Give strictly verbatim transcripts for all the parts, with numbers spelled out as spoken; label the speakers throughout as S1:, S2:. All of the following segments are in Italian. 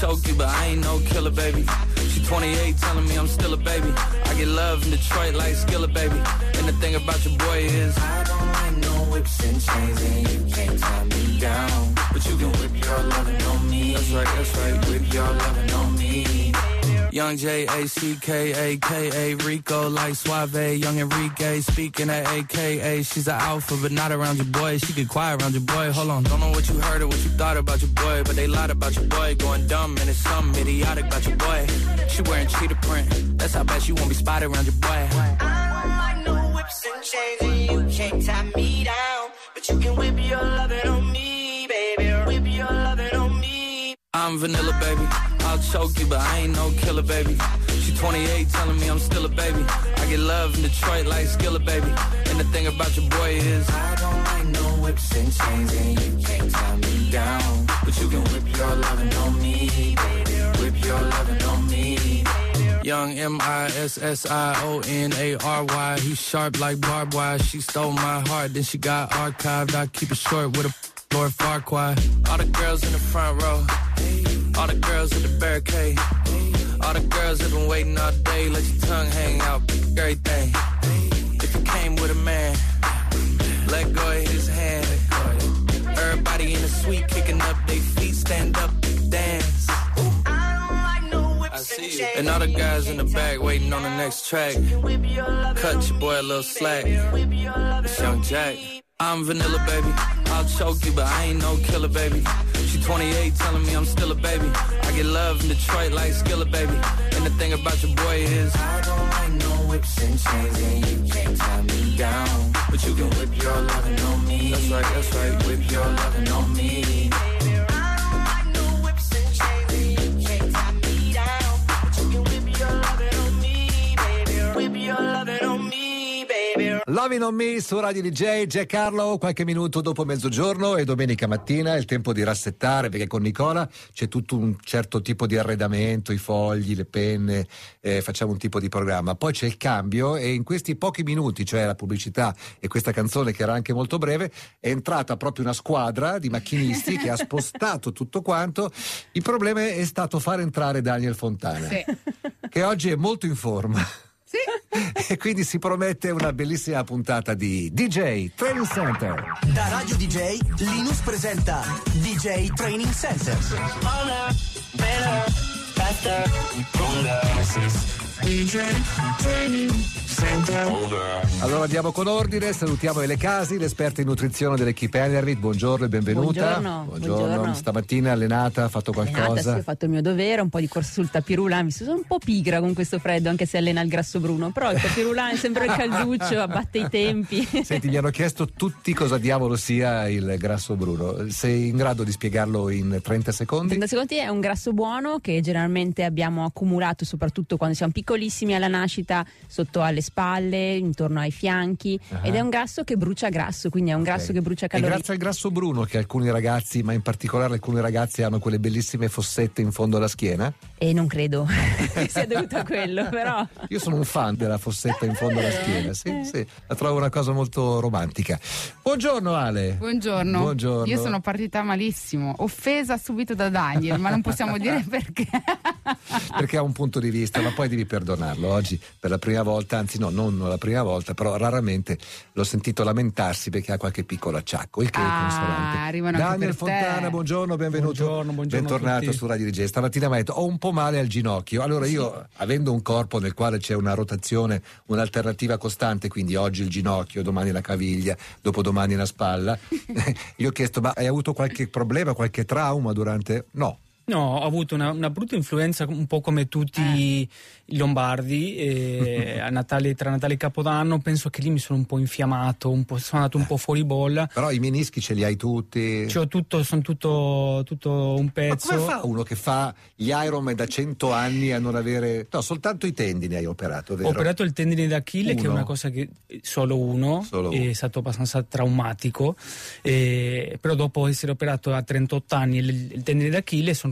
S1: choke you, but I ain't no killer, baby. She twenty-eight telling me I'm still a baby. I get love in Detroit like Skillet, baby. And the thing about your boy is I don't like no whips and chains, and you can't tie me down. But you can whip your lovin' on me. That's right, that's right, whip your lovin' on me. Young J A C K A K A Rico like Suave, Young Enrique speaking at A K A. She's an alpha but not around your boy. She get quiet around your boy. Hold on, don't know what you heard or what you thought about your boy, but they lied about your boy. Going dumb and it's something idiotic about your boy. She wearing cheetah print, that's how bad she won't be spotted around your boy.
S2: I don't like no whips and chains, and you can't tie me down. But you can whip your lovin' on me, baby. Whip your lovin' on me.
S1: I'm vanilla, baby. I'll choke you, but I ain't no killer, baby. She twenty-eight telling me I'm still a baby. I get love in Detroit like Skillet, baby. And the thing about your boy is I don't like no whips and chains, and you can't tie me down. But you can whip your lovin' on me, baby. Whip your lovin' on me. Young M I S S I O N A R Y. He's sharp like barbed wire. She stole my heart, then she got archived. I keep it short with a Lord Farquaad. All the girls in the front row, all the girls at the barricade, all the girls that been waiting all day. Let your tongue hang out, everything. If you came with a man, let go of his hand. Everybody in the suite kicking up their feet, stand up, dance. I see you. And all the guys in the back waiting on the next track. Cut your boy a little slack. It's Young Jack. I'm vanilla, baby. I'll choke you, but I ain't no killer, baby. She twenty-eight telling me I'm still a baby. I get love in Detroit like Skillet, baby. And the thing about your boy is I don't like no whips and chains, and you can't tie me down. But you can whip your lovin' on me. That's right, that's right, whip your lovin' on me.
S3: Lovin' on Me su Radio D J, Jack Carlo, qualche minuto dopo mezzogiorno e domenica mattina è il tempo di rassettare, perché con Nicola c'è tutto un certo tipo di arredamento, i fogli, le penne, eh, facciamo un tipo di programma, poi c'è il cambio e in questi pochi minuti, cioè la pubblicità e questa canzone che era anche molto breve, è entrata proprio una squadra di macchinisti che ha spostato tutto quanto. Il problema è stato far entrare Daniel Fontana, sì, che oggi è molto in forma. Sì. E quindi si promette una bellissima puntata di D J Training Center.
S4: Da Radio D J, Linus presenta D J Training Center.
S3: D J Training Center. Allora andiamo con ordine, salutiamo Ele Casi, l'esperta in nutrizione dell'Equipe Enervit. Buongiorno e benvenuta.
S5: Buongiorno.
S3: Buongiorno.
S5: Buongiorno.
S3: Stamattina allenata, ha fatto qualcosa?
S5: Allenata, sì, ho fatto il mio dovere, un po' di corsa sul tapirulà. Mi sono un po' pigra con questo freddo, anche se allena il grasso Bruno, però il tapirulà è sempre il calduccio, abbatte i tempi.
S3: Senti, mi hanno chiesto tutti cosa diavolo sia il grasso Bruno. Sei in grado di spiegarlo in trenta secondi?
S5: trenta secondi è un grasso buono che generalmente abbiamo accumulato soprattutto quando siamo piccolissimi alla nascita, sotto alle spalle, intorno ai fianchi, uh-huh. ed è un grasso che brucia grasso, quindi è un
S3: okay.
S5: grasso che brucia calorie.
S3: È grazie al grasso Bruno che alcuni ragazzi, ma in particolare alcuni ragazzi, hanno quelle bellissime fossette in fondo alla schiena?
S5: E non credo che sia dovuto a quello, però
S3: io sono un fan della fossetta in fondo alla schiena, sì, sì, la trovo una cosa molto romantica. Buongiorno Ale.
S6: Buongiorno.
S3: Buongiorno.
S6: Io sono partita malissimo, offesa subito da Daniel, ma non possiamo dire perché.
S3: Perché ha un punto di vista, ma poi devi perdonarlo. Oggi per la prima volta, anzi no, non la prima volta, però raramente l'ho sentito lamentarsi perché ha qualche piccolo acciacco, il che
S6: ah,
S3: è consolante.
S6: Arrivano
S3: Daniel
S6: anche per
S3: Fontana,
S6: te.
S3: buongiorno, benvenuto.
S7: Buongiorno, buongiorno
S3: bentornato su Radio D J. Stamattina mi ha detto ho un po' male al ginocchio. Allora io, sì, avendo un corpo nel quale c'è una rotazione, un'alternativa costante, quindi oggi il ginocchio, domani la caviglia, dopodomani la spalla, io ho chiesto ma hai avuto qualche problema, qualche trauma durante? No.
S7: No, ho avuto una, una brutta influenza un po' come tutti eh. i lombardi e a Natale, tra Natale e Capodanno penso che lì mi sono un po' infiammato, un po', sono andato un po' fuori bolla.
S3: Però i menischi ce li hai tutti?
S7: C'ho tutto, sono tutto, tutto un pezzo.
S3: Ma come fa uno che fa gli Ironman da cento anni a non avere... No, soltanto i tendini hai operato, vero?
S7: Ho operato il tendine d'Achille,
S3: uno.
S7: che è una cosa che solo uno,
S3: solo
S7: è
S3: uno.
S7: stato abbastanza traumatico, e, però dopo essere operato a trentotto anni il, il tendine d'Achille sono riuscito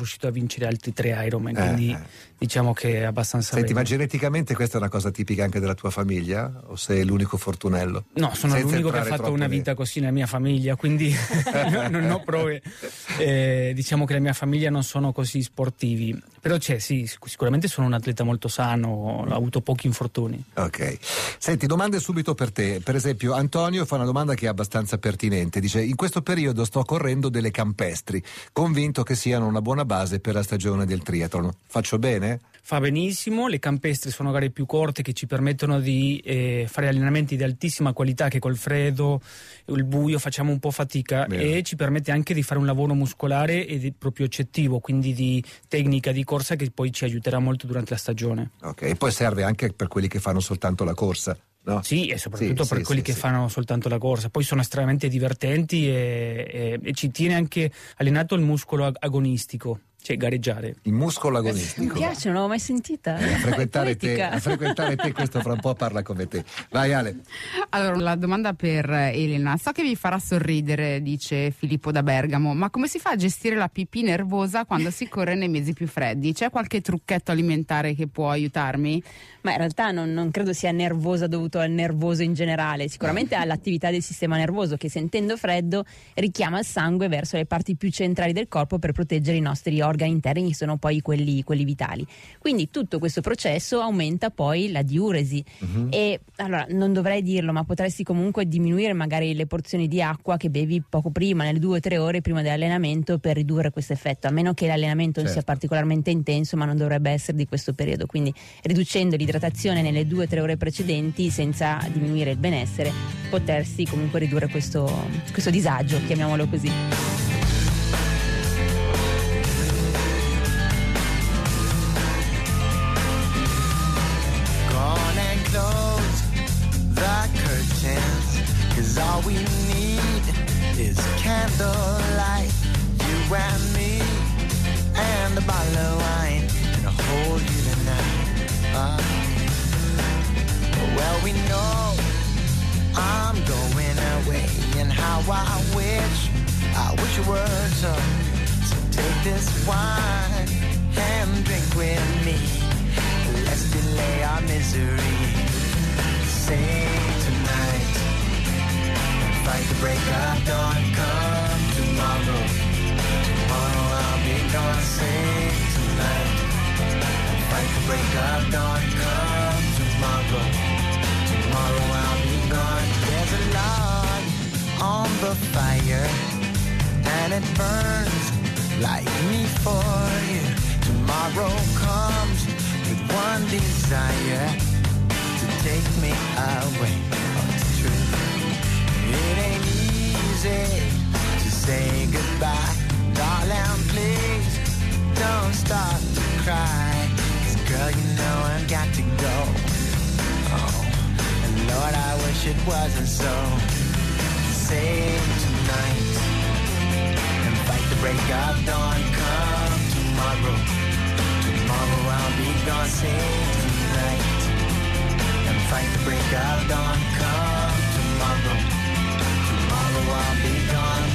S7: riuscito a vincere altri tre Ironman,
S3: Eh,
S7: quindi
S3: eh.
S7: diciamo che è abbastanza
S3: Senti, ma
S7: bello.
S3: geneticamente questa è una cosa tipica anche della tua famiglia? O sei l'unico fortunello?
S7: No, sono
S3: Senza
S7: l'unico che ha
S3: entrare
S7: fatto
S3: troppo
S7: una
S3: nei-
S7: vita così nella mia famiglia, quindi non ho prove. Eh, diciamo che la mia famiglia non sono così sportivi, però c'è, sì, sic- sicuramente sono un atleta molto sano, ho avuto pochi infortuni.
S3: Ok. Senti, domande subito per te. Per esempio, Antonio fa una domanda che è abbastanza pertinente. Dice: in questo periodo sto correndo delle campestri, convinto che siano una buona base per la stagione del triathlon. Faccio bene?
S7: Fa benissimo, le campestri sono gare più corte che ci permettono di eh, fare allenamenti di altissima qualità che col freddo, il buio facciamo un po' fatica.
S3: Vero.
S7: E ci permette anche di fare un lavoro muscolare e di- proprio eccettivo, quindi di tecnica di corsa che poi ci aiuterà molto durante la stagione.
S3: Ok, e poi serve anche per quelli che fanno soltanto la corsa, no?
S7: Sì, e soprattutto
S3: Sì,
S7: per
S3: sì,
S7: quelli
S3: sì,
S7: che
S3: sì.
S7: fanno soltanto la corsa. Poi sono estremamente divertenti e, e- e ci tiene anche allenato il muscolo ag- agonistico, cioè gareggiare.
S3: Il muscolo
S5: Mi
S3: agonistico.
S5: piace, non l'avevo mai sentita.
S3: A frequentare, te,
S5: Poetica.
S3: a frequentare te, questo fra un po' parla come te. Vai Ale.
S6: Allora, la domanda per Elena. So che vi farà sorridere, dice Filippo da Bergamo, ma come si fa a gestire la pipì nervosa quando si corre nei mesi più freddi? C'è qualche trucchetto alimentare che può aiutarmi?
S5: Ma in realtà non, non credo sia nervosa dovuto al nervoso in generale, sicuramente all'attività del sistema nervoso che, sentendo freddo, richiama il sangue verso le parti più centrali del corpo per proteggere i nostri organi interni, che sono poi quelli, quelli vitali. Quindi tutto questo processo aumenta poi la diuresi.
S3: Mhm.
S5: E allora non dovrei dirlo, ma potresti comunque diminuire magari le porzioni di acqua che bevi poco prima, nelle due o tre ore prima dell'allenamento, per ridurre questo effetto, a meno che l'allenamento non sia
S3: Certo.
S5: particolarmente intenso, ma non dovrebbe essere di questo periodo. Quindi riducendo l'idratazione nelle due o tre ore precedenti senza diminuire il benessere, potersi comunque ridurre questo, questo disagio, chiamiamolo così.
S2: Go on and close the curtains, 'cause all we need is candlelight. You and me and a bottle of wine, and I'll hold you tonight. Ah. Well, we know I'm going away, and how I wish, I wish it were so. So take this wine and drink with me. Let's delay our misery. Sing tonight and fight the break of dawn. Come tomorrow, tomorrow I'll be gone. Sing tonight and fight the break of dawn. Come tomorrow, tomorrow I'll be gone. There's a log on the fire and it burns like me for you. Tomorrow comes with one desire, to take me away. Oh, it's true. It ain't easy to say goodbye. Darling, please don't start to cry, 'cause girl, you know I've got to go. Oh, and Lord, I wish it wasn't so. Save tonight and fight the break of dawn. Come tomorrow, tomorrow I'll be gone. Save tonight and fight the break of dawn. Come tomorrow, tomorrow I'll be gone.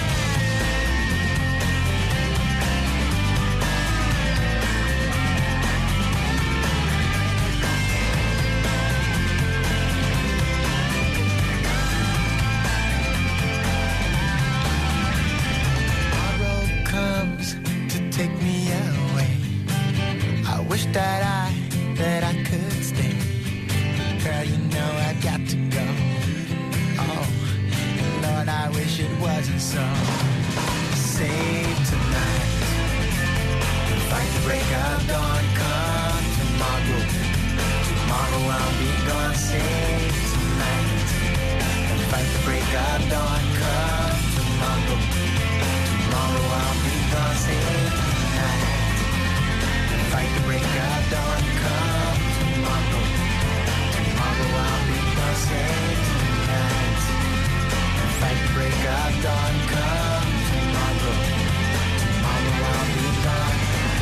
S2: Tomorrow comes to take me away. I wish that I, that I could stay. Girl, you know I got to go. Oh, Lord, I wish it wasn't so. Save tonight and fight the break of dawn. Come tomorrow, tomorrow I'll be gone. Save tonight and fight the break of dawn. Come tomorrow, tomorrow I'll be gone. Save tonight and fight the break of dawn. Come tomorrow, tomorrow I'll be gone. Save tonight and fight the break of dawn. Come tomorrow, tomorrow I'll be gone.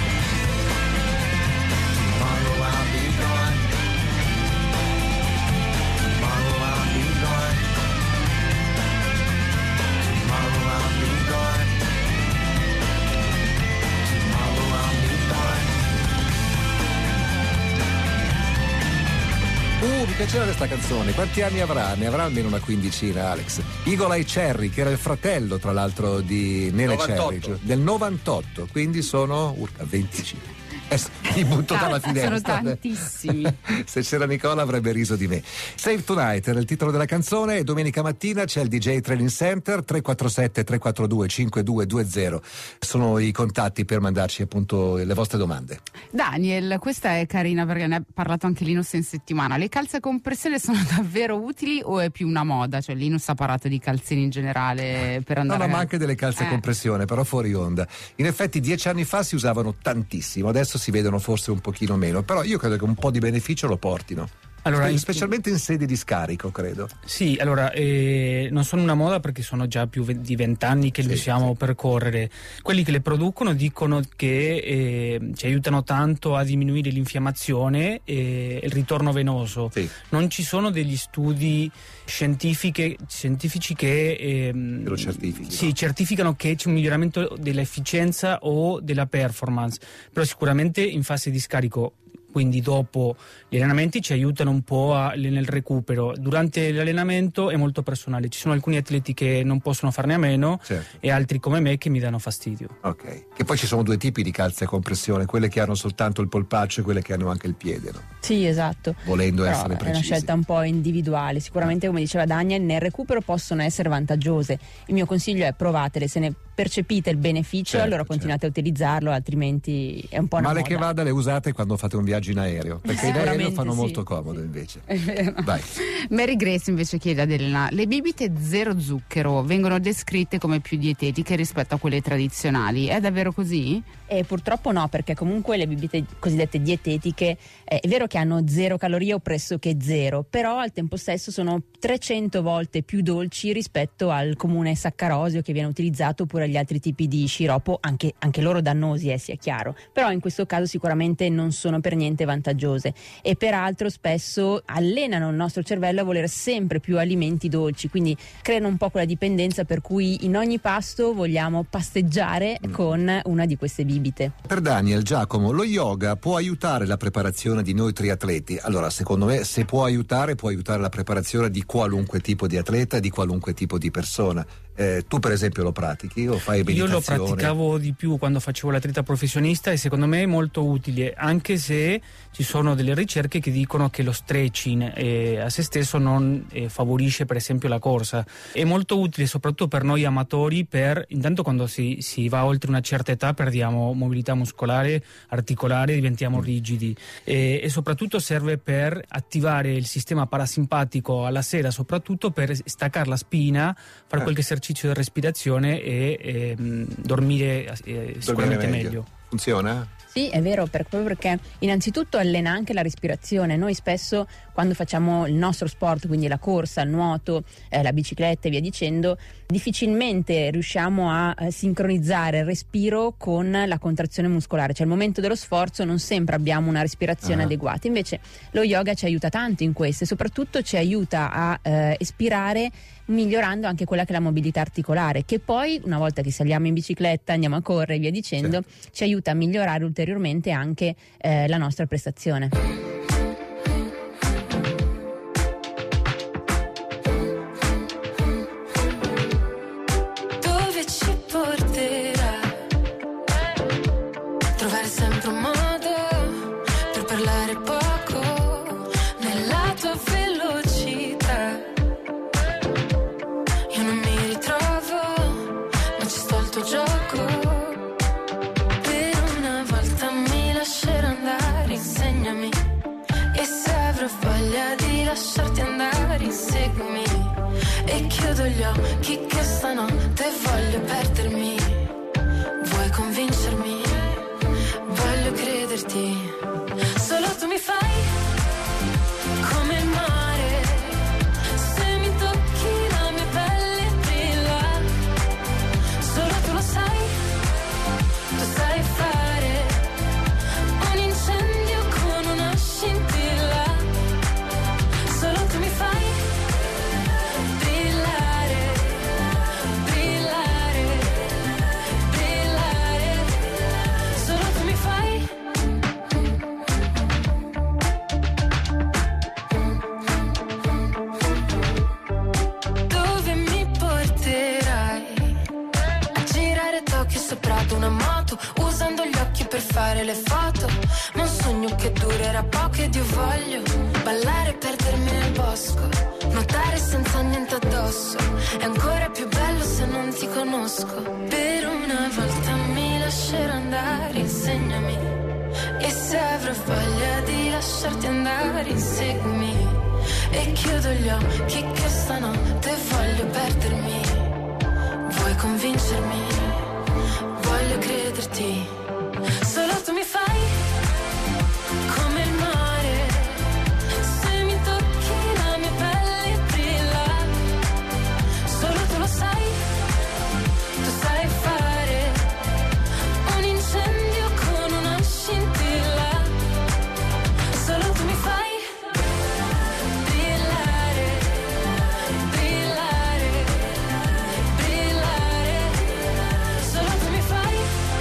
S2: Tomorrow I'll be gone. Tomorrow I'll be gone. Tomorrow I'll be gone. Tomorrow
S3: mi piaceva questa canzone. Quanti anni avrà? Ne avrà almeno una quindicina, Alex. Eagle Eye Cherry, che era il fratello tra l'altro di Nene Cherry, cioè, del novantotto, quindi sono urca, venticinque. Eh, mi butto
S6: Ah,
S3: dalla finestra.
S6: sono tantissimi.
S3: Se c'era Nicola avrebbe riso di me. Save Tonight era il titolo della canzone e domenica mattina c'è il D J Training Center. Tre quattro sette tre quattro due cinque due due zero sono i contatti per mandarci appunto le vostre domande.
S6: Daniel, questa è carina perché ne ha parlato anche Linus in settimana. Le calze a compressione sono davvero utili o è più una moda? Cioè Linus ha parlato di calzini in generale per andare
S3: No, no,
S6: a...
S3: ma anche delle calze a
S6: Eh.
S3: compressione, però fuori onda. In effetti dieci anni fa si usavano tantissimo, adesso si vedono forse un pochino meno, però io credo che un po' di beneficio lo portino.
S7: Allora,
S3: Spe-
S7: in-
S3: specialmente in sede di scarico, credo.
S7: Sì, allora eh, non sono una moda perché sono già più ve- di vent'anni che
S3: Sì,
S7: li possiamo
S3: sì.
S7: percorrere. Quelli che le producono dicono che eh, ci aiutano tanto a diminuire l'infiammazione e il ritorno venoso.
S3: Sì.
S7: Non ci sono degli studi scientifiche, scientifici che, ehm,
S3: Che lo certifichino.
S7: sì, certificano che c'è un miglioramento dell'efficienza o della performance, però sicuramente in fase di scarico, quindi dopo gli allenamenti, ci aiutano un po' a- nel recupero. Durante l'allenamento è molto personale, ci sono alcuni atleti che non possono farne a meno
S3: Certo.
S7: e altri come me che mi danno fastidio.
S3: Ok. Che poi ci sono due tipi di calze a compressione, quelle che hanno soltanto il polpaccio e quelle che hanno anche il piede, no?
S5: Sì, esatto.
S3: Volendo
S5: Però
S3: essere
S5: è
S3: precisi.
S5: una scelta un po' individuale. Sicuramente, come diceva Daniel, nel recupero possono essere vantaggiose. Il mio consiglio è provatele, se ne percepite il beneficio,
S3: Certo,
S5: allora continuate a utilizzarlo, altrimenti è un po' una
S3: Male
S5: moda.
S3: che vada, le usate quando fate un viaggio in aereo, perché in aereo
S5: Sicuramente
S3: fanno
S5: sì.
S3: molto comodo invece.
S6: È vero.
S3: Vai.
S6: Mary Grace invece chiede ad Elena: le bibite zero zucchero vengono descritte come più dietetiche rispetto a quelle tradizionali, è davvero così?
S5: E purtroppo no, perché comunque le bibite cosiddette dietetiche eh, è vero che hanno zero calorie o pressoché zero, però al tempo stesso sono trecento volte più dolci rispetto al comune saccarosio che viene utilizzato, oppure agli altri tipi di sciroppo, anche, anche loro dannosi, eh, sia chiaro. Però in questo caso sicuramente non sono per niente vantaggiose e peraltro spesso allenano il nostro cervello a volere sempre più alimenti dolci, quindi creano un po' quella dipendenza per cui in ogni pasto vogliamo pasteggiare
S3: Mm.
S5: con una di queste bibite.
S3: Per Daniel, Giacomo, lo yoga può aiutare la preparazione di noi triatleti? Allora, secondo me, se può aiutare, può aiutare la preparazione di qualunque tipo di atleta, di qualunque tipo di persona. Eh, tu per esempio lo pratichi o fai
S7: Io
S3: meditazione?
S7: lo praticavo di più quando facevo l'atleta professionista e secondo me è molto utile, anche se ci sono delle ricerche che dicono che lo stretching eh, a se stesso non eh, favorisce per esempio la corsa. È molto utile soprattutto per noi amatori, per intanto quando si, si va oltre una certa età perdiamo mobilità muscolare, articolare, diventiamo rigidi e, e soprattutto serve per attivare il sistema parasimpatico alla sera, soprattutto per staccare la spina, fare
S3: Eh.
S7: qualche esercizio di respirazione e ehm, dormire eh, sicuramente
S3: meglio.
S7: meglio.
S3: Funziona?
S5: Sì, è vero, per- proprio perché innanzitutto allena anche la respirazione. Noi spesso quando facciamo il nostro sport, quindi la corsa, il nuoto, eh, la bicicletta e via dicendo, difficilmente riusciamo a eh, sincronizzare il respiro con la contrazione muscolare, cioè al momento dello sforzo non sempre abbiamo una respirazione
S3: Ah.
S5: adeguata. Invece lo yoga ci aiuta tanto in questo e soprattutto ci aiuta a eh, espirare, migliorando anche quella che è la mobilità articolare, che poi una volta che saliamo in bicicletta, andiamo a correre e via dicendo, ci aiuta a migliorare ulteriormente anche eh, la nostra prestazione.
S8: Dove ci porterà? Trovare sempre un modo per parlare poco nella tua velocità. Io non mi ritrovo, ma ci sto al tuo gioco. Per una volta mi lascerò andare, insegnami. E se avrò voglia di lasciarti andare, inseguimi. E chiudo gli occhi che stanotte voglio perdermi. Vuoi convincermi? Voglio crederti. Solo tu mi fai come il mare. Se mi tocchi la mia pelle brilla. Solo tu lo sai. Tu sai fare un incendio con una scintilla. Solo tu mi fai brillare, brillare. sopra ad una moto, usando gli occhi per fare le foto. Ma un sogno che durerà poco ed io voglio ballare e perdermi nel bosco, nuotare senza niente addosso. È ancora più bello se non ti conosco. Per una volta mi lascerò andare, insegnami. E se avrò voglia di lasciarti andare, inseguimi. E chiudo gli occhi che stanotte voglio perdermi. Vuoi convincermi? Voglio crederti. Solo tu mi fai come il mare. Se mi tocchi la mia pelle brilla. Solo tu lo sai. Tu sai fare un incendio con una scintilla. Solo tu mi fai brillare, brillare, brillare. Solo tu mi fai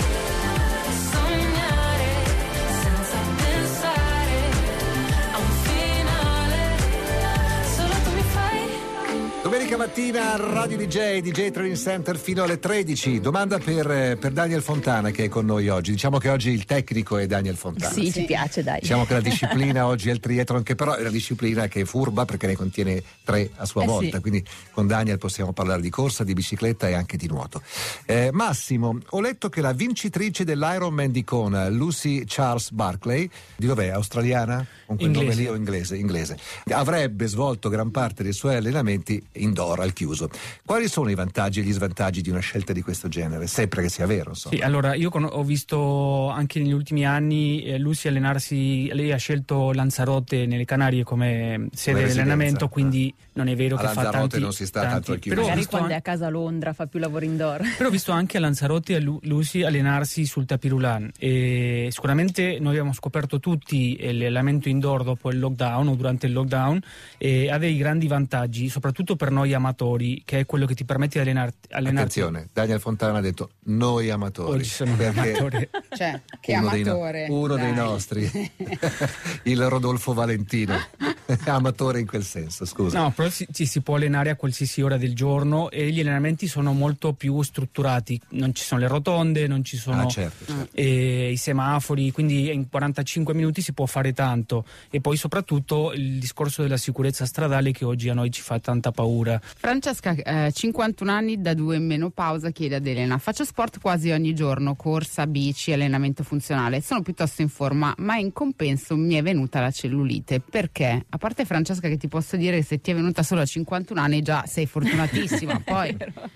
S8: sognare senza pensare a un finale. Solo tu mi fai.
S3: Domenica mattina Radio D J, D J Training Center fino alle tredici. Domanda per, per Daniel Fontana che è con noi oggi. Diciamo che oggi il tecnico è Daniel Fontana.
S5: Sì, ci piace, dai.
S3: Diciamo che la disciplina oggi è il triathlon, che però è una disciplina che è furba perché ne contiene tre a sua
S5: Eh
S3: volta,
S5: sì.
S3: quindi con Daniel possiamo parlare di corsa, di bicicletta e anche di nuoto. Eh, Massimo, ho letto che la vincitrice dell'Ironman di Kona, Lucy Charles Barclay, di dov'è? Australiana? Con quel
S7: Inglese.
S3: nome lì o inglese? Inglese. Avrebbe svolto gran parte dei suoi allenamenti indoor al chiuso. Quali sono i vantaggi e gli svantaggi di una scelta di questo genere? Sempre che sia vero, insomma.
S7: Sì, allora io con- ho visto anche negli ultimi anni eh, Lucy allenarsi, lei ha scelto Lanzarote nelle Canarie come sede di
S3: residenza.
S7: allenamento, quindi non è vero
S3: A
S7: che fa
S3: Lanzarote
S7: tanti,
S3: non si sta
S7: tanti-
S3: tanto al chiuso.
S7: però ho
S5: Magari
S7: visto
S5: quando è
S7: an-
S5: a casa a Londra fa più lavoro indoor.
S7: Però ho visto anche a Lanzarote a Lu- Lucy allenarsi sul tapirulan e sicuramente noi abbiamo scoperto tutti eh, l'allenamento indoor dopo il lockdown o durante il lockdown e ha dei grandi vantaggi, soprattutto per noi amatori, che è quello che ti permette di allenarti. allenarti.
S3: Attenzione, Daniel Fontana ha detto noi amatori.
S7: Oggi sono un
S3: perché
S7: amatore.
S6: Cioè, che
S3: uno dei no-
S6: amatore.
S3: uno dei
S6: dai.
S3: nostri, il Rodolfo Valentino, amatore in quel senso, scusa.
S7: No, però ci, ci si può allenare a qualsiasi ora del giorno e gli allenamenti sono molto più strutturati, non ci sono le rotonde, non ci sono
S3: Ah, certo, certo.
S7: eh, i semafori, quindi in quarantacinque minuti si può fare tanto e poi soprattutto il discorso della sicurezza stradale che oggi a noi ci fa tanta paura.
S6: Francesca, eh, cinquantuno anni, da due in menopausa, chiede ad Elena: faccio sport quasi ogni giorno, corsa, bici, allenamento funzionale, sono piuttosto in forma, ma in compenso mi è venuta la cellulite. Perché? A parte, Francesca, che ti posso dire che se ti è venuta solo a cinquantuno anni già sei fortunatissima. Poi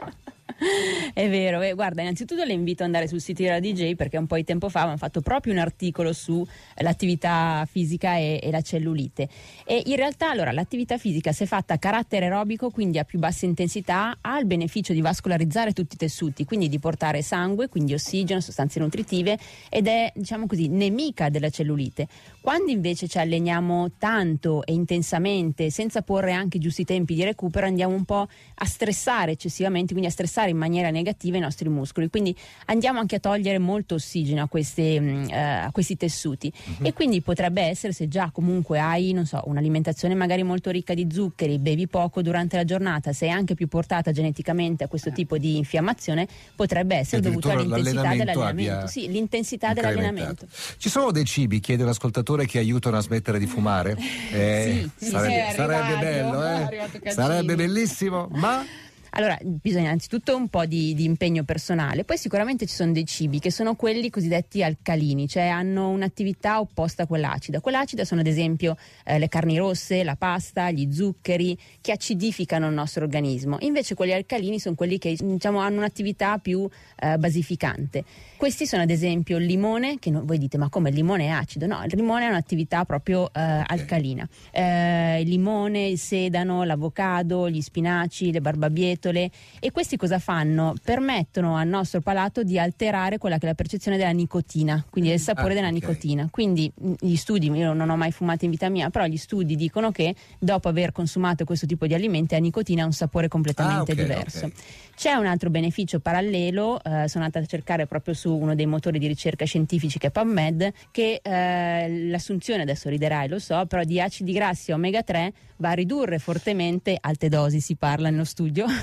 S5: È vero, eh, guarda, innanzitutto le invito ad andare sul sito della D J perché un po' di tempo fa hanno fatto proprio un articolo sull'attività fisica e, e la cellulite. E in realtà, allora, l'attività fisica, se fatta a carattere aerobico, quindi a più bassa intensità, ha il beneficio di vascolarizzare tutti i tessuti, quindi di portare sangue, quindi ossigeno, sostanze nutritive, ed è, diciamo così, nemica della cellulite. Quando invece ci alleniamo tanto e intensamente, senza porre anche i giusti tempi di recupero, andiamo un po' a stressare eccessivamente, quindi a stressare in maniera negativa i nostri muscoli, quindi andiamo anche a togliere molto ossigeno a, queste, mh, eh, a questi tessuti. Uh-huh. E quindi potrebbe essere, se già comunque hai, non so, un'alimentazione magari molto ricca di zuccheri, bevi poco durante la giornata, sei anche più portata geneticamente a questo tipo di infiammazione, potrebbe essere dovuto all'intensità dell'allenamento. Sì, l'intensità dell'allenamento.
S3: Ci sono dei cibi, chiede l'ascoltatore, che aiutano a smettere di fumare? Eh,
S5: sì, sì,
S3: sarebbe,
S6: sì,
S3: sarebbe
S6: arrivato,
S3: bello, eh? Sarebbe bellissimo, ma
S5: Allora, bisogna innanzitutto un po' di, di impegno personale, poi sicuramente ci sono dei cibi che sono quelli cosiddetti alcalini, cioè hanno un'attività opposta a quella acida. Quella acida sono ad esempio eh, le carni rosse, la pasta, gli zuccheri, che acidificano il nostro organismo. Invece quelli alcalini sono quelli che, diciamo, hanno un'attività più eh, basificante. Questi sono ad esempio il limone, che no, voi dite ma come il limone è acido? No, il limone ha un'attività proprio eh, alcalina. Eh, il limone, il sedano, l'avocado, gli spinaci, le barbabietole. E questi cosa fanno? Permettono al nostro palato di alterare quella che è la percezione della nicotina, quindi del sapore
S3: ah,
S5: della
S3: okay.
S5: nicotina. Quindi gli studi, io non ho mai fumato in vita mia, però gli studi dicono che dopo aver consumato questo tipo di alimenti la nicotina ha un sapore completamente
S3: ah, okay,
S5: diverso.
S3: Okay.
S5: C'è un altro beneficio parallelo, eh, sono andata a cercare proprio su uno dei motori di ricerca scientifici che è PubMed, che eh, l'assunzione, adesso riderai lo so, però di acidi grassi omega tre va a ridurre fortemente, alte dosi si parla nello studio,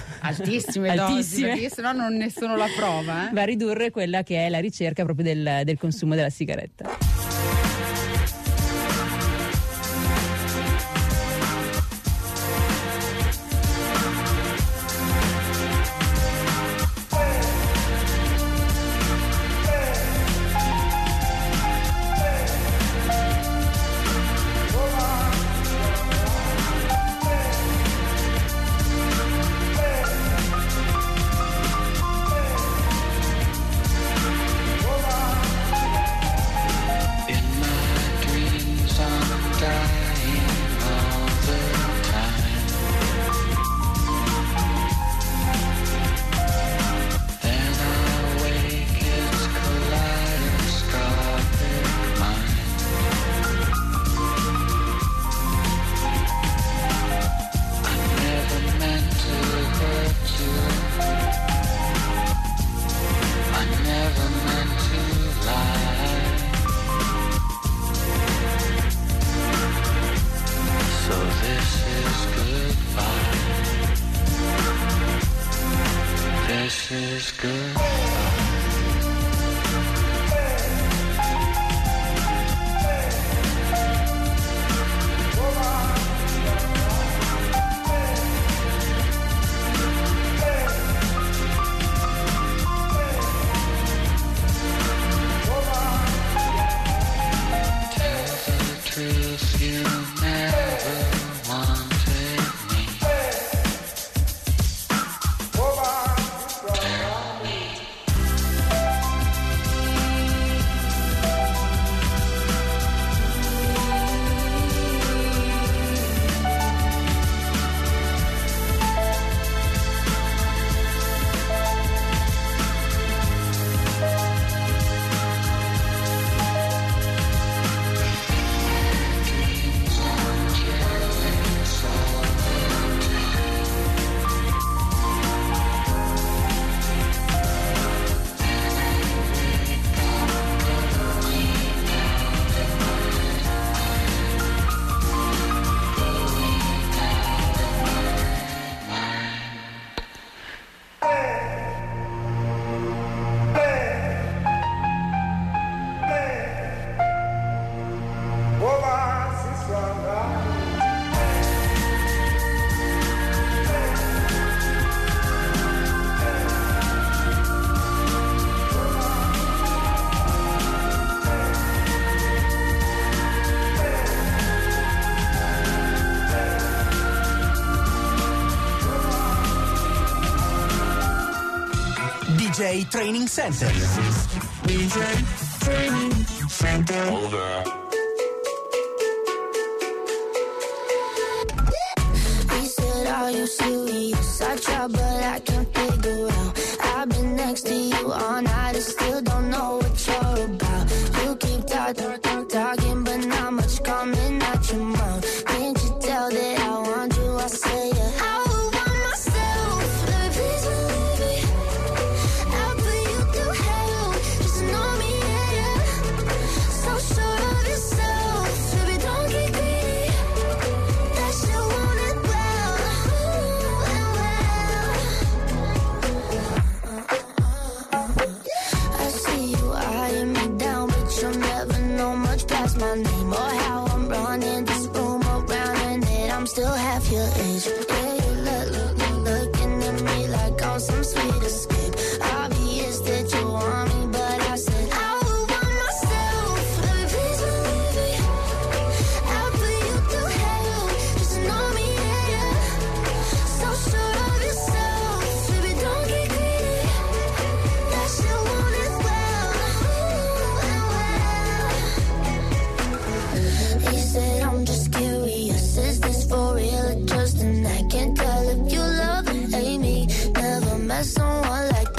S6: altissime,
S5: Altissime.
S6: dosi, perché se no non ne sono la prova. Eh.
S5: Va a ridurre quella che è la ricerca proprio del, del consumo della sigaretta.
S4: D J Training Center.
S9: D J Training Center. Over.
S8: He said, are you serious? I try, but I can't figure out. I've been next to you all night and still don't know what you're about. You keep talk, talk, talk, talking, but not much coming out your mouth. Can't you tell that I want you? I say yeah. I would want myself. Let me please believe me. I'll put you through hell. Just know me, yeah, yeah. So sure of yourself. Baby, don't get greedy. That you want it well. Ooh, well, well. I see you eyeing me down, but you'll never know much past my name or how I'm running this room around, and that I'm still half your age. Yeah, you look, look, look, looking at me like I'm some sweet escape. Obvious that you want me, but I said I would want myself. Let me please believe me. I'll put you through hell. Just know me, yeah, yeah. So sure of yourself. Baby, don't get greedy. That you want it well. Ooh, well, well. He said, I'm just curious. Is this for real or just an act? Can't tell if you love or hate me. Never met someone like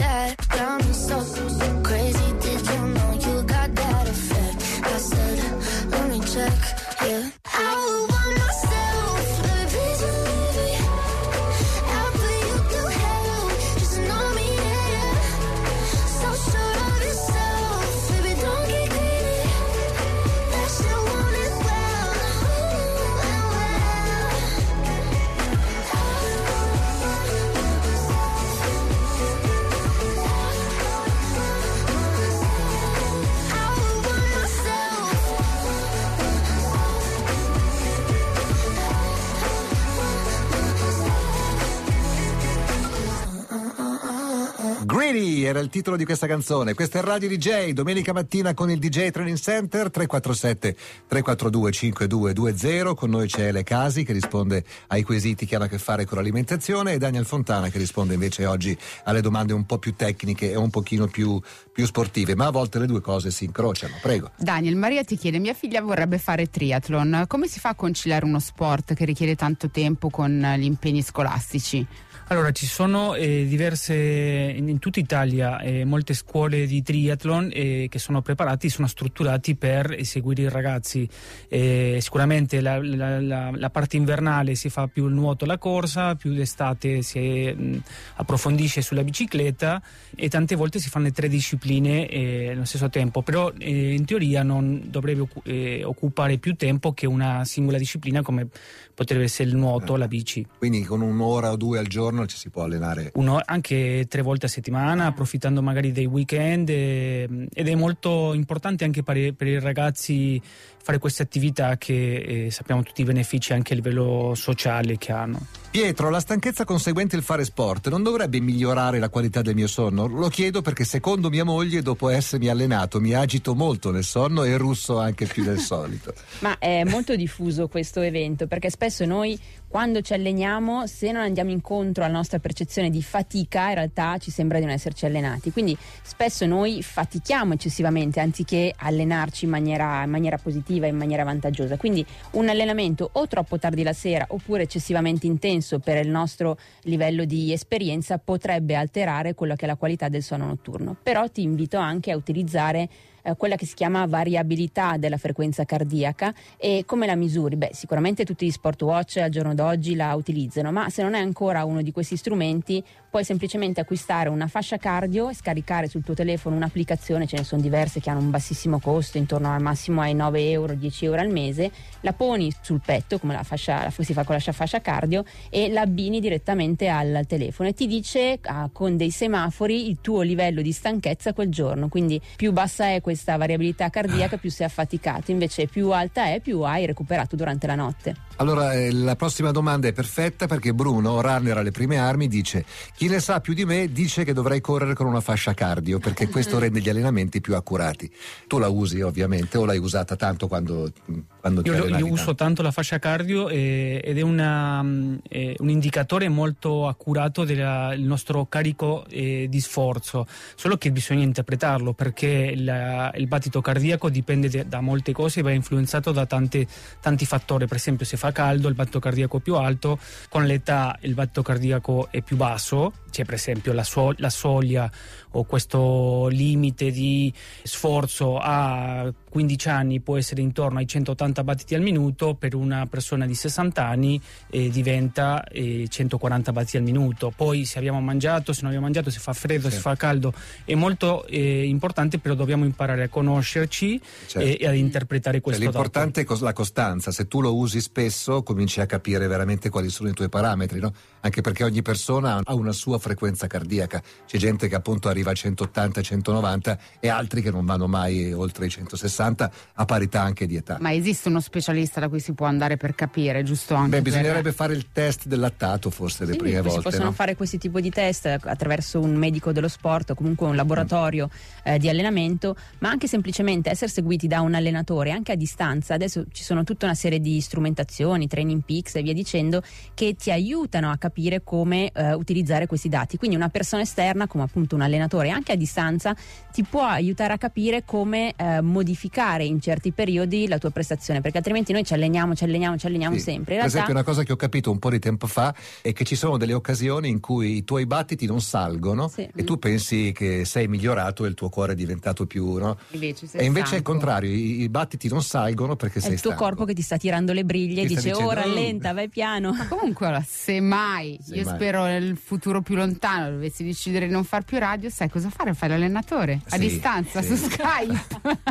S3: Vieni era il titolo di questa canzone. Questa è Radio D J, domenica mattina con il D J Training Center. Tre quattro sette tre quattro due cinque due due zero. Con noi c'è Le Casi che risponde ai quesiti che hanno a che fare con l'alimentazione, e Daniel Fontana che risponde invece oggi alle domande un po' più tecniche e un pochino più, più sportive, ma a volte le due cose si incrociano. Prego.
S6: Daniel, Maria ti chiede: mia figlia vorrebbe fare triathlon, come si fa a conciliare uno sport che richiede tanto tempo con gli impegni scolastici?
S7: Allora, ci sono eh, diverse, in, in tutta Italia, eh, molte scuole di triathlon eh, che sono preparati, sono strutturati per eseguire i ragazzi. Eh, sicuramente la, la, la, la parte invernale si fa più il nuoto, la corsa, più d'estate si mh, approfondisce sulla bicicletta, e tante volte si fanno le tre discipline eh, allo stesso tempo, però eh, in teoria non dovrebbe eh, occupare più tempo che una singola disciplina come potrebbe essere il nuoto o la bici.
S3: Quindi con un'ora o due al giorno ci si può allenare?
S7: Uno, anche tre volte a settimana, approfittando magari dei weekend, eh, ed è molto importante anche per, per i ragazzi fare queste attività che eh, sappiamo tutti i benefici anche a livello sociale che hanno.
S3: Pietro, la stanchezza conseguente il fare sport non dovrebbe migliorare la qualità del mio sonno? Lo chiedo perché secondo mia moglie, dopo essermi allenato, mi agito molto nel sonno e russo anche più del solito.
S5: Ma è molto diffuso questo evento, perché spesso noi quando ci alleniamo, se non andiamo incontro alla nostra percezione di fatica, in realtà ci sembra di non esserci allenati. Quindi spesso noi fatichiamo eccessivamente anziché allenarci in maniera, in maniera positiva, in maniera vantaggiosa. Quindi un allenamento o troppo tardi la sera oppure eccessivamente intenso per il nostro livello di esperienza potrebbe alterare quello che è la qualità del sonno notturno. Però ti invito anche a utilizzare eh, quella che si chiama variabilità della frequenza cardiaca. E come la misuri? Beh, sicuramente tutti gli sport watch al giorno d'oggi la utilizzano, ma se non è ancora uno di questi strumenti puoi semplicemente acquistare una fascia cardio e scaricare sul tuo telefono un'applicazione, ce ne sono diverse che hanno un bassissimo costo, intorno al massimo ai nove euro, dieci euro al mese, la poni sul petto come la fascia, la si fa con la fascia cardio, e la abbini direttamente al telefono e ti dice ah, con dei semafori il tuo livello di stanchezza quel giorno. Quindi più bassa è questa variabilità cardiaca, più sei affaticato, invece più alta è, più hai recuperato durante la notte.
S3: Allora, eh, la prossima domanda è perfetta, perché Bruno, runner alle prime armi, dice: chi ne sa più di me dice che dovrei correre con una fascia cardio perché questo rende gli allenamenti più accurati. Tu la usi ovviamente, o l'hai usata tanto quando, quando ti
S7: io,
S3: allenavi?
S7: Io uso tanto la fascia cardio eh, ed è una, eh, un indicatore molto accurato del nostro carico eh, di sforzo, solo che bisogna interpretarlo, perché la, il battito cardiaco dipende de, da molte cose e va influenzato da tante, tanti fattori. Per esempio, se fa caldo il battito cardiaco è più alto, con l'età il battito cardiaco è più basso, c'è per esempio la, so- la soglia o questo limite di sforzo a quindici anni può essere intorno ai centottanta battiti al minuto, per una persona di sessanta anni eh, diventa eh, centoquaranta battiti al minuto. Poi se abbiamo mangiato, se non abbiamo mangiato, se fa freddo,
S3: certo.
S7: se fa caldo, è molto eh, importante, però dobbiamo imparare a conoscerci, certo. e, e ad interpretare questo.
S3: Cioè, l'importante dato. È la costanza. Se tu lo usi spesso cominci a capire veramente quali sono i tuoi parametri, no? Anche perché ogni persona ha una sua frequenza cardiaca. C'è gente che appunto arriva a centottanta, centonovanta e altri che non vanno mai oltre i centosessanta, a parità anche di età.
S6: Ma esiste uno specialista da cui si può andare per capire, giusto? Anche
S3: Beh,
S6: per...
S3: bisognerebbe fare il test del lattato forse le
S5: sì,
S3: prime volte.
S5: Si possono
S3: no?
S5: fare questi tipi di test attraverso un medico dello sport o comunque un laboratorio eh, di allenamento, ma anche semplicemente essere seguiti da un allenatore anche a distanza. Adesso ci sono tutta una serie di strumentazioni, Training Peaks e via dicendo, che ti aiutano a capire come eh, utilizzare questi dati. Quindi una persona esterna, come appunto un allenatore anche a distanza, ti può aiutare a capire come eh, modificare in certi periodi la tua prestazione, perché altrimenti noi ci alleniamo, ci alleniamo, ci alleniamo
S3: sì.
S5: sempre. In
S3: per
S5: realtà...
S3: esempio, una cosa che ho capito un po' di tempo fa è che ci sono delle occasioni in cui i tuoi battiti non salgono, sì. e tu pensi che sei migliorato e il tuo cuore è diventato più, no?
S6: Invece
S3: e invece
S6: stanco.
S3: è il contrario, i, i battiti non salgono perché
S5: è
S3: sei
S5: il tuo
S3: stanco.
S5: corpo che ti sta tirando le briglie e dice
S3: dicendo,
S5: oh rallenta, vai piano.
S6: Ma comunque, se mai,
S3: Se
S6: io
S3: mai.
S6: spero nel futuro più lontano dovessi decidere di non far più radio, sai cosa fare? Fai l'allenatore a
S3: Sì,
S6: distanza
S3: sì.
S6: su Skype.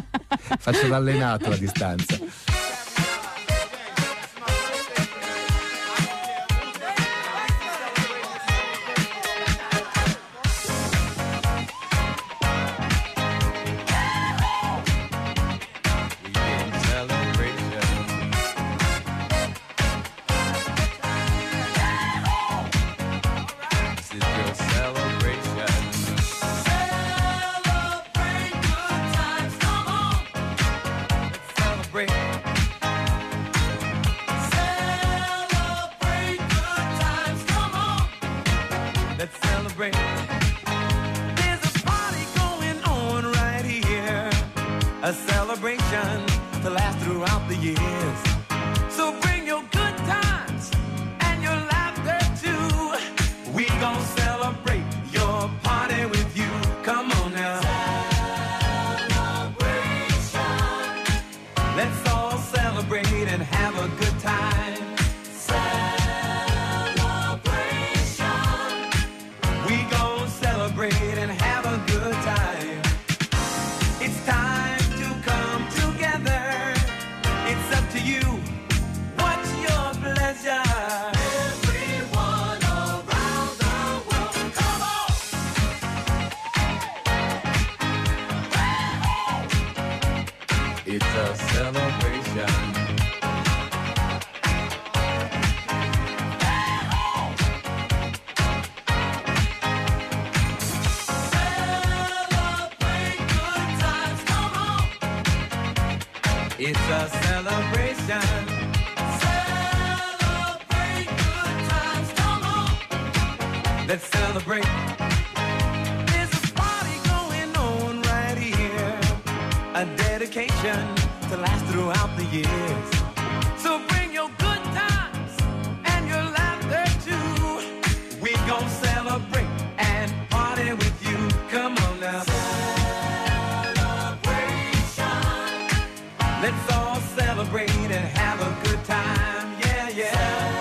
S3: Faccio l'allenato a distanza.
S2: a celebration to last throughout the years. So bring your good times and your laughter too. We gon' celebrate your party with you. Come on now. Celebration. Let's all celebrate and have a good time. Celebration. We gon' celebrate and have a good time. It's time to come together. It's up to you. What's your pleasure? Everyone around the world, come on! It's a celebration. Celebrate good times, come on! It's a celebration. Celebrate good times, come on! Let's celebrate. There's a party going on right here. A dedication to last throughout the years. So bring your good times and your laughter too. We gon' celebrate and party with you. Come on now. Celebration. Let's all celebrate and have a good time. Yeah, yeah.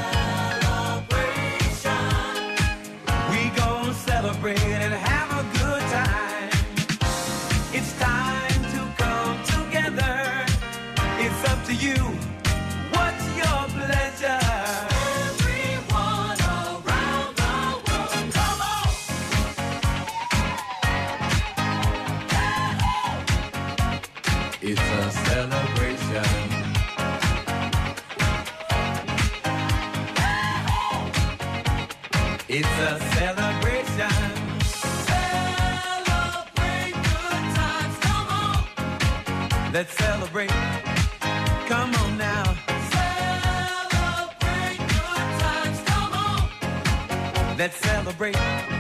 S2: Celebration. We gon' celebrate and have a good time. It's time to come together. It's up to you. What's your pleasure? Everyone around the world, come on! It's a celebration. It's a celebration. Celebrate good times, come on! Let's celebrate. Come on now. Celebrate good times, come on! Let's celebrate.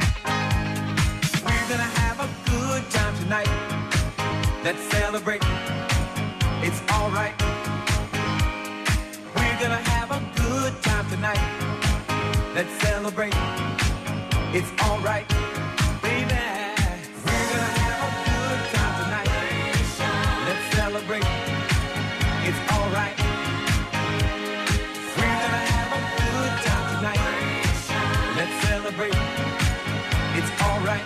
S2: We're gonna have a good time tonight. Let's celebrate. It's alright. We're gonna have a good time tonight. Let's celebrate. It's alright. Baby, we're gonna have a good time tonight. Let's celebrate. It's alright. We're gonna have a good time tonight. Let's celebrate. It's alright.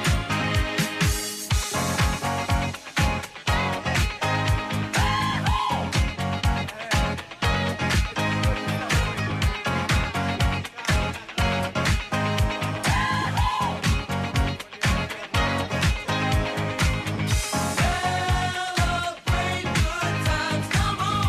S2: Celebrate good times, come on!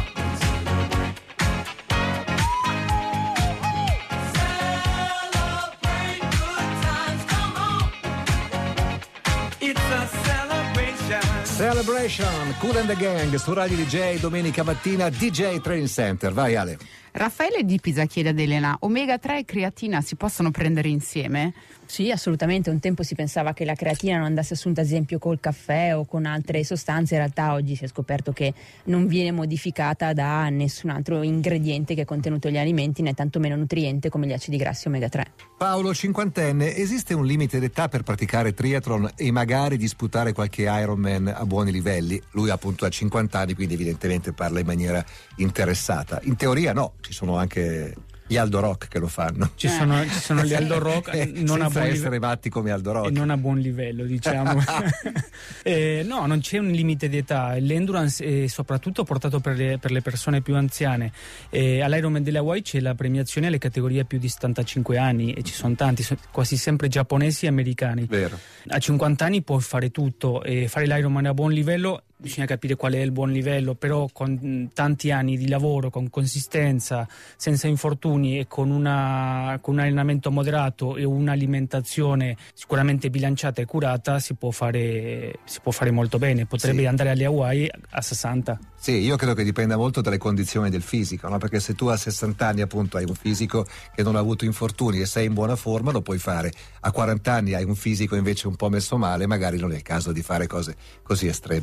S2: Celebrate good times, come on! It's a celebration.
S3: Celebration, Kool and the Gang su Radio D J, domenica mattina D J Training Center. Vai Ale.
S6: Raffaele di Pisa chiede ad Elena: omega tre e creatina si possono prendere insieme?
S5: Sì, assolutamente. Un tempo si pensava che la creatina non andasse assunta ad esempio col caffè o con altre sostanze. In realtà oggi si è scoperto che non viene modificata da nessun altro ingrediente che è contenuto negli alimenti, né tantomeno nutriente come gli acidi grassi omega tre.
S3: Paolo, cinquantenne, esiste un limite d'età per praticare triathlon e magari disputare qualche Ironman a buoni livelli? Lui appunto ha cinquanta anni, quindi evidentemente parla in maniera interessata. In teoria no, ci sono anche gli Aldo Rock che lo fanno.
S7: Ci sono, ci sono gli Aldo Rock
S3: eh,
S7: non a buon
S3: essere
S7: livello,
S3: matti come Aldo Rock
S7: e non a buon livello, diciamo. eh, no, non c'è un limite di età. L'endurance è soprattutto portato per le, per le persone più anziane. Eh, all'Ironman delle Hawaii c'è la premiazione alle categorie più di settantacinque anni e ci sono tanti, quasi sempre giapponesi e americani.
S3: Vero.
S7: A cinquanta anni puoi fare tutto e fare l'Ironman a buon livello. Bisogna capire qual è il buon livello, però con tanti anni di lavoro, con consistenza, senza infortuni e con, una, con un allenamento moderato e un'alimentazione sicuramente bilanciata e curata si può fare, si può fare molto bene. Potrebbe
S3: sì.
S7: andare alle Hawaii a sessanta.
S3: Sì, io credo che dipenda molto dalle condizioni del fisico, no? Perché se tu a sessanta anni appunto hai un fisico che non ha avuto infortuni e sei in buona forma, lo puoi fare. A quaranta anni hai un fisico invece un po' messo male, magari non è il caso di fare cose così estreme. Giuro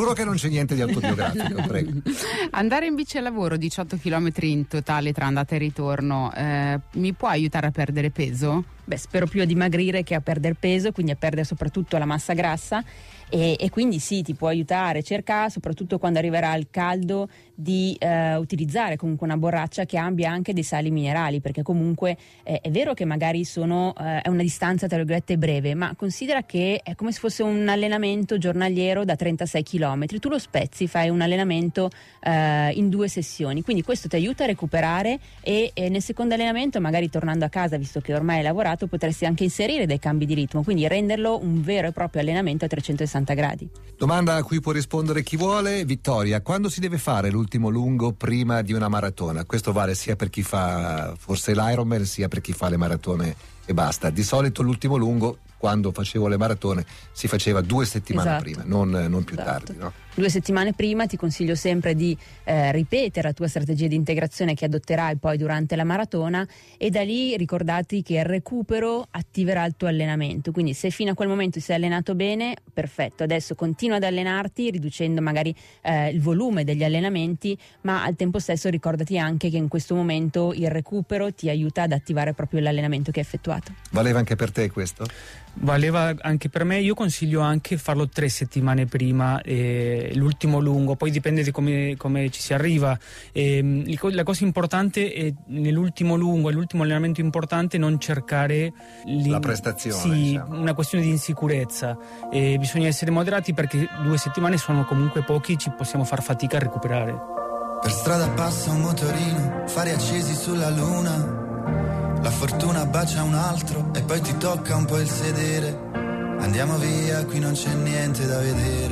S3: Giuro che non c'è niente di autobiografico, prego.
S6: Andare in bici al lavoro, diciotto chilometri in totale tra andata e ritorno, eh, mi può aiutare a perdere peso?
S5: Beh, spero più a dimagrire che a perdere peso, quindi a perdere soprattutto la massa grassa. E, e quindi sì, ti può aiutare. Cerca, soprattutto quando arriverà il caldo, di eh, utilizzare comunque una borraccia che abbia anche dei sali minerali, perché comunque eh, è vero che magari sono eh, è una distanza tra virgolette breve, ma considera che è come se fosse un allenamento giornaliero da trentasei chilometri. Tu lo spezzi, fai un allenamento eh, in due sessioni, quindi questo ti aiuta a recuperare e, e nel secondo allenamento, magari tornando a casa, visto che ormai hai lavorato, potresti anche inserire dei cambi di ritmo, quindi renderlo un vero e proprio allenamento a trecentosessanta gradi.
S3: Domanda a cui può rispondere chi vuole. Vittoria, quando si deve fare l'ultimo lungo prima di una maratona? Questo vale sia per chi fa forse l'Ironman sia per chi fa le maratone e basta. Di solito l'ultimo lungo, quando facevo le maratone, si faceva due settimane
S5: Esatto.
S3: prima, non, non più
S5: Esatto.
S3: tardi, no?
S5: Due settimane prima ti consiglio sempre di eh, ripetere la tua strategia di integrazione che adotterai poi durante la maratona, e da lì ricordati che il recupero attiverà il tuo allenamento, quindi se fino a quel momento ti sei allenato bene, perfetto, adesso continua ad allenarti riducendo magari eh, il volume degli allenamenti, ma al tempo stesso ricordati anche che in questo momento il recupero ti aiuta ad attivare proprio l'allenamento che hai effettuato.
S3: Valeva anche per te questo?
S7: Valeva anche per me. Io consiglio anche farlo tre settimane prima eh, l'ultimo lungo, poi dipende di come, come ci si arriva. Eh, la cosa importante è nell'ultimo lungo, l'ultimo allenamento importante, non cercare
S3: la prestazione,
S7: sì,
S3: diciamo.
S7: Una questione di insicurezza. Eh, bisogna essere moderati, perché due settimane sono comunque pochi, ci possiamo far fatica a recuperare.
S10: Per strada passa un motorino, fari accesi sulla luna. La fortuna bacia un altro e poi ti tocca un po' il sedere. Andiamo via, qui non c'è niente da vedere.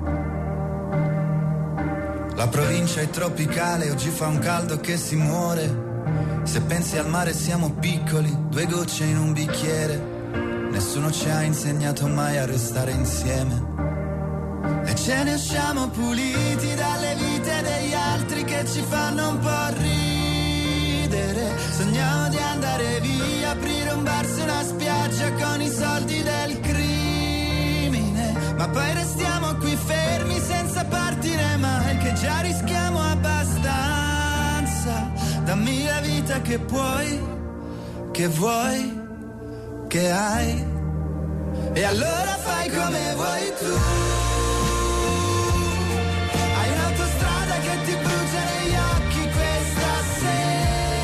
S10: La provincia è tropicale, oggi fa un caldo che si muore. Se pensi al mare siamo piccoli, due gocce in un bicchiere. Nessuno ci ha insegnato mai a restare insieme. E ce ne usciamo puliti dalle vite degli altri che ci fanno un po' ridere. Sogniamo di andare via, aprire un bar su una spiaggia con i soldi del crimine, ma poi restiamo qui fermi senza partire mai, che già rischiamo abbastanza. Dammi la vita che puoi, che vuoi, che hai, e allora fai come vuoi tu. Hai un'autostrada che ti brucia negli occhi questa sera.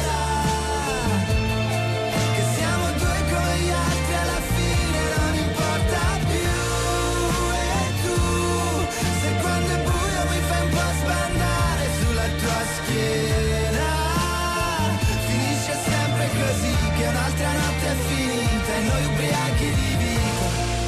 S10: Un'altra notte è finita e noi ubriachi di vita.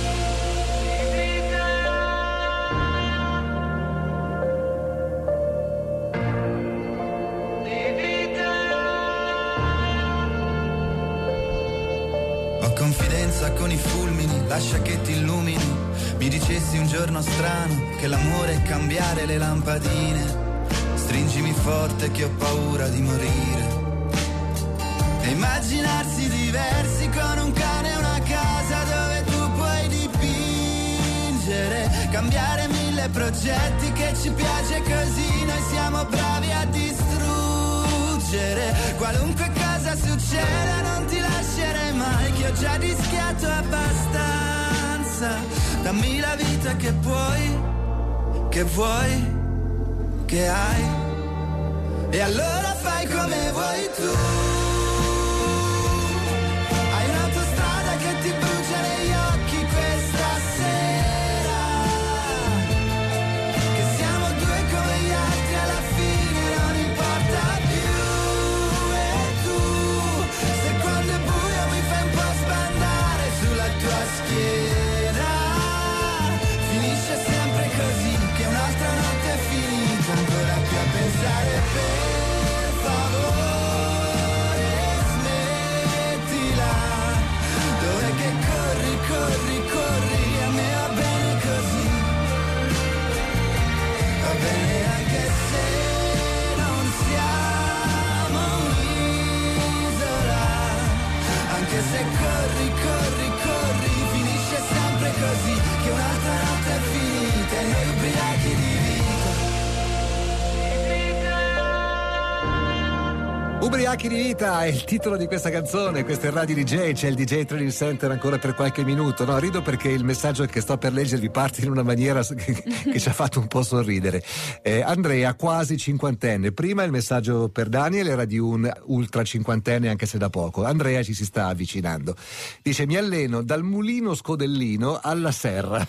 S10: Ho confidenza con i fulmini, lascia che ti illumini. Mi dicessi un giorno strano che l'amore è cambiare le lampadine. Stringimi forte che ho paura di morire. E immaginarsi diversi con un cane e una casa dove tu puoi dipingere, cambiare mille progetti che ci piace così, noi siamo bravi a distruggere. Qualunque cosa succeda non ti lascerei mai, che ho già rischiato abbastanza. Dammi la vita che puoi, che vuoi, che hai, e allora fai come vuoi tu. Che ti brucia negli occhi questa sera, che siamo due come gli altri, alla fine non importa più. E tu, se quando è buio mi fai un po' sbandare sulla tua schiena, finisce sempre così, che un'altra notte è finita, ancora più a pensare, per favore.
S3: Ubriachi di vita è il titolo di questa canzone, questo è il Radio D J, c'è il D J Training Center ancora per qualche minuto. No, rido perché il messaggio che sto per leggervi parte in una maniera che, che ci ha fatto un po' sorridere. Eh, Andrea, quasi cinquantenne. Prima il messaggio per Daniel era di un ultra cinquantenne, anche se da poco. Andrea ci si sta avvicinando. Dice: mi alleno dal mulino Scodellino alla serra.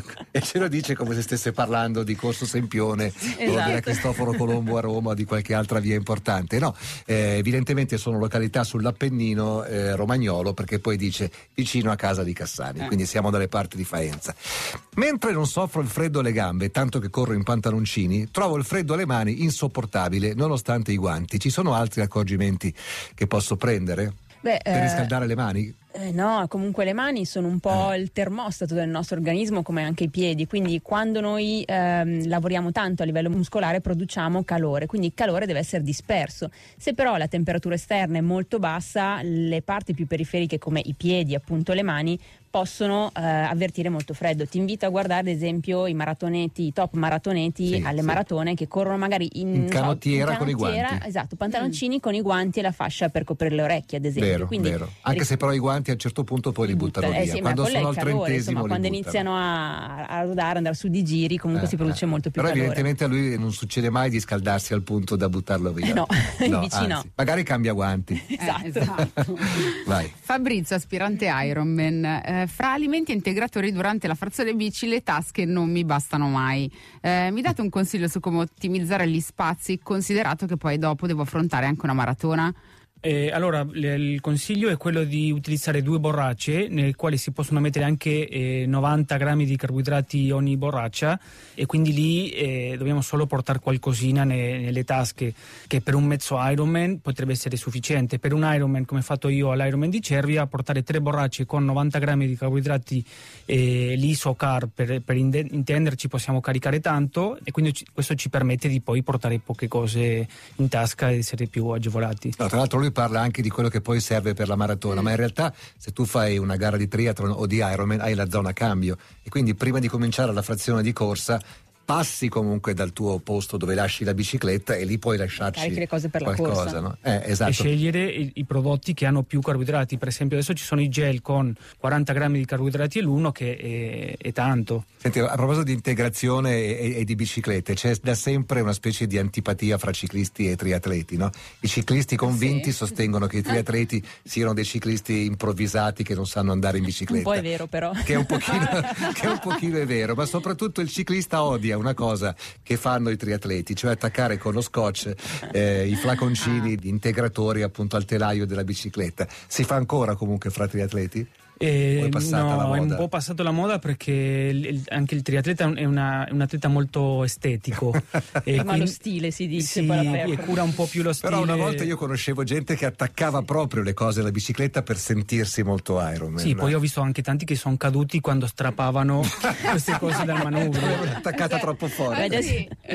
S3: E ce lo dice come se stesse parlando di Corso Sempione, esatto, o della Cristoforo Colombo a Roma o di qualche altra via importante. No, eh, evidentemente sono località sull'Appennino eh, romagnolo, perché poi dice vicino a casa di Cassani, eh. quindi siamo dalle parti di Faenza. Mentre non soffro il freddo alle gambe, tanto che corro in pantaloncini, trovo il freddo alle mani insopportabile nonostante i guanti. Ci sono altri accorgimenti che posso prendere?
S5: Beh,
S3: per
S5: eh...
S3: riscaldare le mani?
S5: Eh no, comunque le mani sono un po' il termostato del nostro organismo, come anche i piedi, quindi quando noi ehm, lavoriamo tanto a livello muscolare produciamo calore, quindi il calore deve essere disperso. Se però la temperatura esterna è molto bassa, le parti più periferiche come i piedi, appunto le mani, possono eh, avvertire molto freddo. Ti invito a guardare ad esempio i maratoneti, i top maratoneti sì, alle sì. maratone, che corrono magari in,
S3: in canottiera,
S5: so, in canottiera
S3: con i guanti,
S5: esatto, pantaloncini mm. con i guanti e la fascia per coprire le orecchie, ad esempio.
S3: Vero,
S5: quindi,
S3: vero. Anche se però i guanti a un certo punto poi li buttano
S5: eh,
S3: via,
S5: sì,
S3: quando sono al
S5: calore,
S3: trentesimo
S5: insomma, quando
S3: buttano.
S5: iniziano a, a rodare, andare su di giri, comunque
S3: eh,
S5: si produce
S3: eh.
S5: molto più
S3: però
S5: calore.
S3: Evidentemente a lui non succede mai di scaldarsi al punto da buttarlo via.
S5: No,
S3: no
S5: vicino.
S3: Anzi, magari cambia guanti.
S5: Esatto.
S6: Eh, esatto.
S3: Vai.
S6: Fabrizio, aspirante Ironman. Eh, fra alimenti e integratori durante la frazione bici le tasche non mi bastano mai. Eh, mi date un consiglio su come ottimizzare gli spazi, considerato che poi dopo devo affrontare anche una maratona?
S7: Eh, allora le, il consiglio è quello di utilizzare due borracce nelle quali si possono mettere anche eh, novanta grammi di carboidrati ogni borraccia, e quindi lì eh, dobbiamo solo portare qualcosina ne, nelle tasche, che per un mezzo Ironman potrebbe essere sufficiente. Per un Ironman come ho fatto io all'Ironman di Cervia, portare tre borracce con novanta grammi di carboidrati eh, l'I S O carb, per, per intenderci, possiamo caricare tanto, e quindi ci, questo ci permette di poi portare poche cose in tasca ed essere più agevolati.
S3: No, tra l'altro lui parla anche di quello che poi serve per la maratona, mm. ma in realtà se tu fai una gara di triathlon o di Ironman hai la zona cambio, e quindi prima di cominciare la frazione di corsa passi comunque dal tuo posto dove lasci la bicicletta e lì puoi lasciarci
S5: carichi le cose per
S3: qualcosa,
S5: la corsa,
S3: no? Eh, esatto.
S7: E scegliere i, i prodotti che hanno più carboidrati. Per esempio adesso ci sono i gel con quaranta grammi di carboidrati l'uno, che è, è tanto.
S3: Senti, a proposito di integrazione e, e di biciclette, c'è da sempre una specie di antipatia fra ciclisti e triatleti, no? I ciclisti convinti sì. sostengono che i triatleti siano dei ciclisti improvvisati che non sanno andare in bicicletta.
S5: Un po' è vero, però.
S3: Che è un pochino, che è un pochino è vero, ma soprattutto il ciclista odia una cosa che fanno i triatleti, cioè attaccare con lo scotch eh, i flaconcini di integratori appunto al telaio della bicicletta. Si fa ancora comunque fra triatleti?
S7: Eh,
S3: è passata
S7: no,
S3: la moda?
S7: È un po' passato la moda, perché il, anche il triatleta è, una, è un atleta molto estetico.
S5: E ma quindi, lo stile si dice,
S7: sì, e cura un po' più lo stile.
S3: Però una volta io conoscevo gente che attaccava proprio le cose alla bicicletta per sentirsi molto Ironman.
S7: Sì, poi ho visto anche tanti che sono caduti quando strappavano queste cose dal manubrio.
S3: Attaccata troppo forte.
S5: Adesso,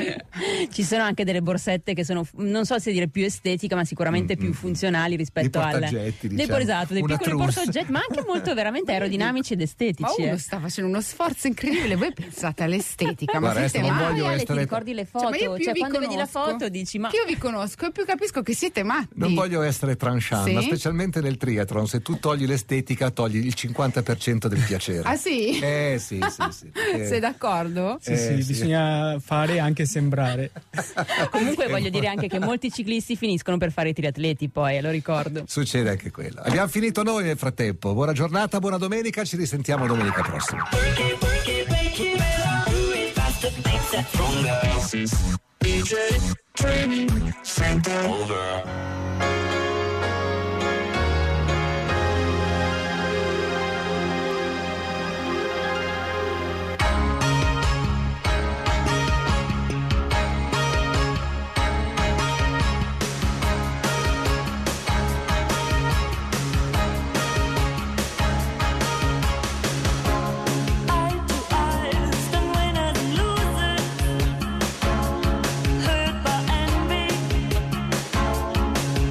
S5: ci sono anche delle borsette che sono, non so se dire più estetica, ma sicuramente mm, più funzionali rispetto al
S3: diciamo.
S5: Esatto, dei
S3: una
S5: piccoli
S3: trousse.
S5: portaoggetti, ma anche molto veramente aerodinamici ed estetici.
S6: Ma uno
S5: eh.
S6: sta facendo uno sforzo incredibile. Voi pensate all'estetica, ma
S3: Guarda,
S6: siete
S3: non
S6: matti?
S3: voglio
S5: Ti
S3: essere...
S5: ricordi le foto?
S6: Cioè, ma io più
S5: cioè
S6: vi
S5: quando
S6: conosco,
S5: vedi la foto dici ma...
S6: Che io vi conosco e più capisco che siete matti.
S3: Non voglio essere tranchant,
S6: sì?
S3: ma specialmente nel triathlon, se tu togli l'estetica togli il cinquanta per cento del piacere.
S6: Ah sì?
S3: Eh sì, sì, sì. Perché...
S6: Sei d'accordo?
S7: Sì,
S3: Eh,
S7: sì,
S3: sì.
S7: bisogna fare anche sembrare.
S5: Comunque voglio dire anche che molti ciclisti finiscono per fare i triatleti, poi, lo ricordo.
S3: Succede anche quello. Abbiamo finito noi nel frattempo. Buona giornata, buona domenica, ci risentiamo domenica prossima.
S9: D J Training Center. Over.
S8: Hurt by envy,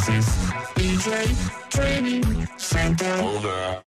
S9: This is D J Training Center. Over.